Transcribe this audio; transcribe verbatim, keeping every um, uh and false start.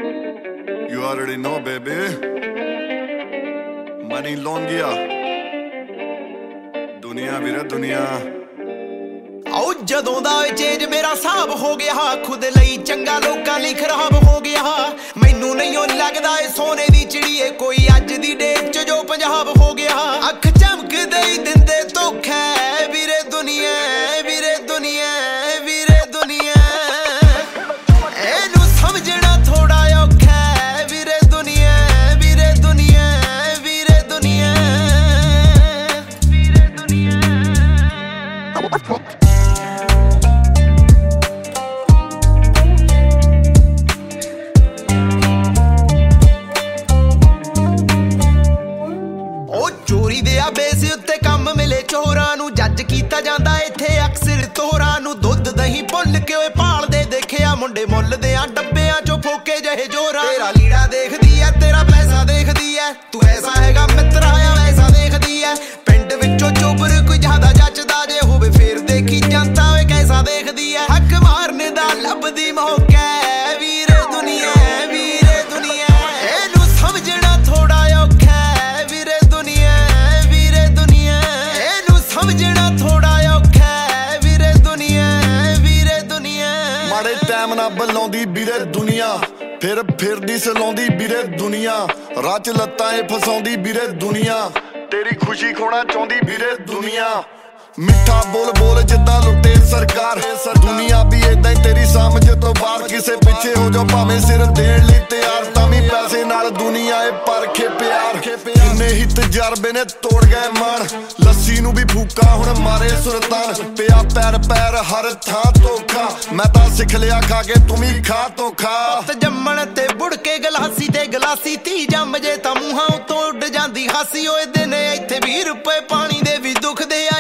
You already know, baby. Money Longia. दुनिया ਵੀਰੇ ਦੁਨੀਆ ਆਉ ਜਦੋਂ ਦਾ ਚੇਂਜ ਮੇਰਾ ਹਿਸਾਬ ਹੋ ਗਿਆ ਖੁਦ ਲਈ ਚੰਗਾ ਲੋਕਾਂ ਲਈ ਖਰਾਬ ਹੋ ਗਿਆ ਮੈਨੂੰ ਨਹੀਂ ਉਹ ਲੱਗਦਾ ਏ ਸੋਨੇ ਦੀ ਚਿੜੀਏ ਕੋਈ ਅੱਜ ਦੀ ਡੇਟ ਚ ਜੋ ਪੰਜਾਬ ਹੋ ਗਿਆ ਅੱਖ ਚਮਕਦੇ ਹੀ ਦਿੰਦੇ ਧੋਖਾ ਵੀਰੇ ਦੁਨੀਆ ਵੀਰੇ ਦੁਨੀਆ ਵੀਰੇ ਦੁਨੀਆ ਇਹਨੂੰ ਸਮਝਣਾ ਥੋੜਾ ਔਖਾ ਵੀਰੇ ਦੁਨੀਆ ਵੀਰੇ ਦੁਨੀਆ ਵੀਰੇ ਦੁਨੀਆ ਵੀਰੇ ਦੁਨੀਆ ਚੋਰੀ ਦੇ ਆ ਬੇਸ ਉੱਤੇ ਕੰਮ ਮਿਲੇ ਚੋਰਾਂ ਨੂੰ ਜੱਜ ਕੀਤਾ ਜਾਂਦਾ ਇੱਥੇ ਅਕਸਰ ਤੋਰਾਂ ਨੂੰ ਦੁੱਧ ਦਹੀਂ ਭੁੱਲ ਕੇ ਓਏ ਭਾਲਦੇ ਦੇਖਿਆ ਮੁੰਡੇ ਮੁੱਲ ਦੇ ਆ ਡੱਬਿਆਂ ਚੋਂ ਫੋਕੇ ਜਿਹੇ ਜੋਰਾਂ ਤੇਰਾ ਲੀੜਾ ਦੇਖਦੀ ਐ ਤੇਰਾ ਪੈਸਾ ਦੇਖਦੀ ਐ ਤੂੰ ਐਸਾ ਹੈਗਾ ਮਿੱਤਰਾ ਆ ਵੈਸਾ ਦੇਖਦੀ ਐ ਪਿੰਡ ਵਿੱਚੋਂ ਚੋਬਰ ਕੋਈ ਜ਼ਿਆਦਾ ਜੱਚਦਾ ਜੇ ਹੋਵੇ ਫੇਰ ਦੇਖੀ ਜਨਤਾ ਓਏ ਕੈਸਾ ਦੇਖਦੀ ਐ ਹੱਕ ਮਾਰਨੇ ਦਾ ਲੱਭਦੀ ਮੌਕਾ ਵੀਰੇ ਦੁਨੀਆ ਵੀਰੇ ਦੁਨੀਆ ਇਹਨੂੰ ਸਮਝਣਾ ਥੋੜਾ ਔਖਾ ਵੀਰੇ ਦੁਨੀਆ ਵੀਰੇ ਦੁਨੀਆ ਇਹਨੂੰ ਸਮਝਣਾ ਥੋੜਾ ਔਖਾ ਵੀਰੇ ਦੁਨੀਆ ਵੀਰੇ ਦੁਨੀਆ ਮਾੜੇ ਟਾਈਮ ਨਾਲ ਬੁਲਾਉਂਦੀ ਵੀਰੇ ਦੁਨੀਆ ਫਿਰ ਫਿਰਦੀ ਸਲਾਉਂਦੀ ਵੀਰੇ ਦੁਨੀਆ ਰਾਹ ਚ ਲੱਤਾਂ ਏ ਫਸਾਉਂਦੀ ਵੀਰੇ ਦੁਨੀਆ ਤੇਰੀ ਖੁਸ਼ੀ ਖੋਣਾ ਚਾਹੁੰਦੀ ਵੀਰੇ ਦੁਨੀਆ ਮਿੱਠਾ ਬੋਲ ਬੋਲ ਜਿੱਦਾਂ ਲੁੱਟੇ ਸਰਕਾਰ ਦੁਨੀਆ ਵੀ ਏਦਾਂ ਹੀ ਤੇਰੀ ਸਮਝ ਤੋਂ ਬਾਹਰ ਕਿਸੇ ਪਿੱਛੇ ਹੋ ਜਾ ਭਾਵੇਂ ਸਿਰ ਦੇਣ ਲਈ ਤਿਆਰ ਤਾਂ ਵੀ ਪੈਸੇ ਨਾਲ ਦੁਨੀਆ ਏ ਪਰਖੇ ਪਿਆਰ ਕਿੰਨੇ ਹੀ ਤਜਰਬੇ ਨੇ ਤੋੜ ਗਏ ਮਾਣ ਲੱਸੀ ਨੂੰ ਵੀ ਫੂਕਾ ਹੁਣ ਮਾਰੇ ਸੁਲਤਾਨ ਪਿਆ ਪੈਰ ਪੈਰ ਹਰ ਥਾਂ ਧੋਖਾ ਮੈਂ ਤਾਂ ਸਿੱਖ ਲਿਆ ਖਾ ਕੇ ਤੂੰ ਵੀ ਖਾ ਧੋਖਾ ਪੁੱਤ ਜੰਮਣ ਤੇ ਬੁੜ ਕੇ ਗਲਾਸੀ ਤੇ ਗਲਾਸੀ ਧੀ ਜੰਮ ਜੇ ਤਾਂ ਮੂੰਹਾਂ ਉਤੋਂ ਉੱਡ ਜਾਂਦੀ ਹਾਸੀ ਓਏ ਦਿਨ ਇੱਥੇ ਵੀਹ ਰੁਪਏ ਪਾਣੀ ਦੇ ਵੀ ਦੁਖਦੇ